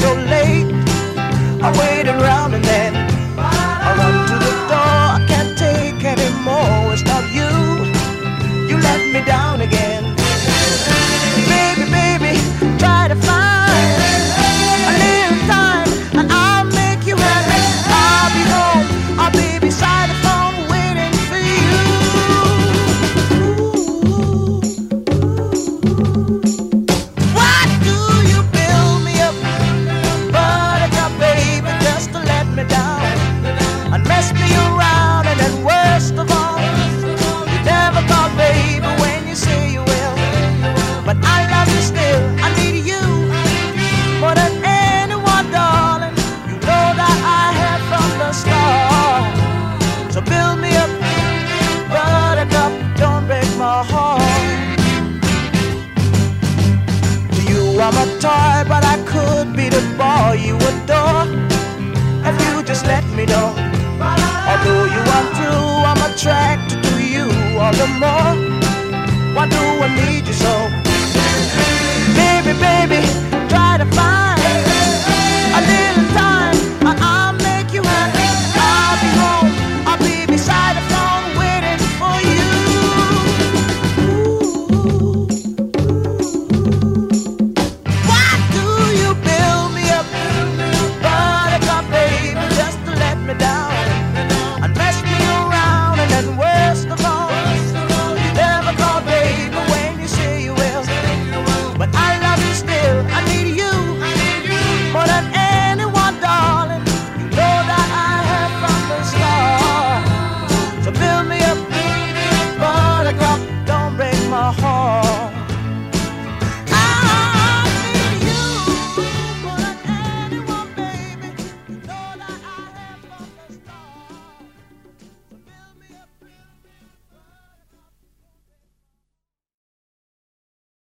so late. I waited around and then I run to the door. I can't take anymore. It's not you. You let me down again. Baby, baby, try to find a little time and I'll make you happy. I'll be home. I'll be beside the phone waiting for you. Why do you build me up, buttercup, baby, just to let me down and mess me around? And then worst of all, you never call, baby, when you say you will. But I love you still. I need you more than anyone, darling. You know that I have from the start. So build me up, buttercup, don't break my heart. To you I'm a toy, but I could be the boy you adore if you just let me know. Although you are true, I'm attracted to you all the more. Why do I need you so?